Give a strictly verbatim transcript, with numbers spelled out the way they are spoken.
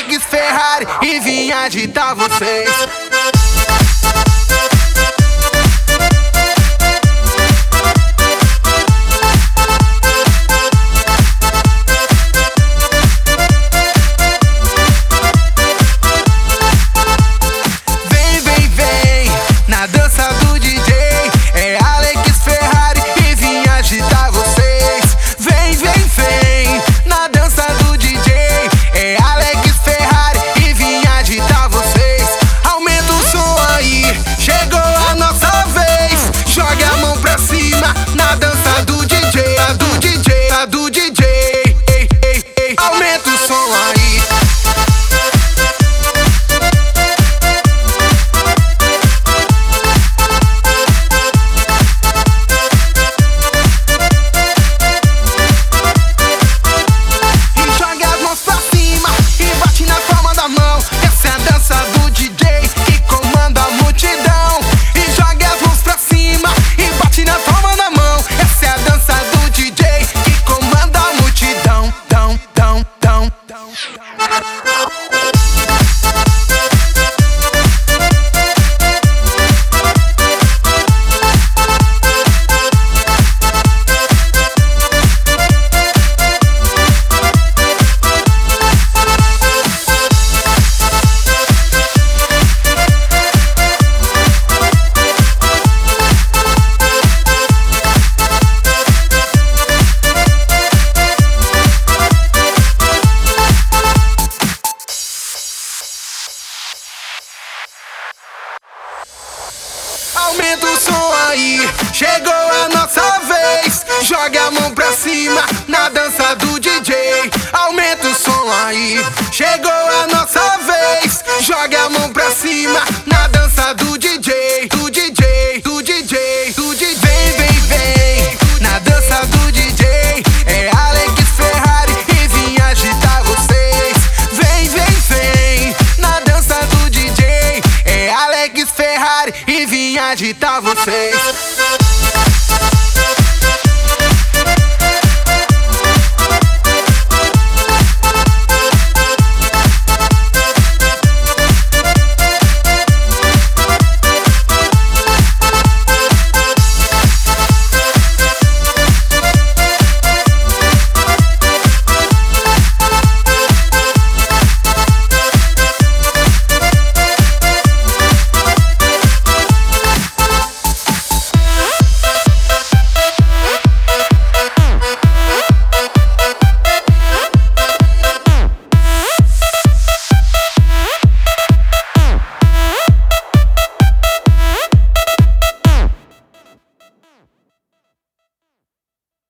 Alex Ferrari e vim agitar vocês. Aumenta o som aí, chegou a nossa vez. Joga a mão pra cima na dança do D J. Aumenta o som aí, chegou a nossa vez. Joga a mão pra cima na dança do D J. Do D J, do D J, do D J. Vem, vem, vem, na dança do D J. É Alex Ferrari e vim agitar vocês. Vem, vem, vem, na dança do D J. É Alex Ferrari e vim agitar vocês.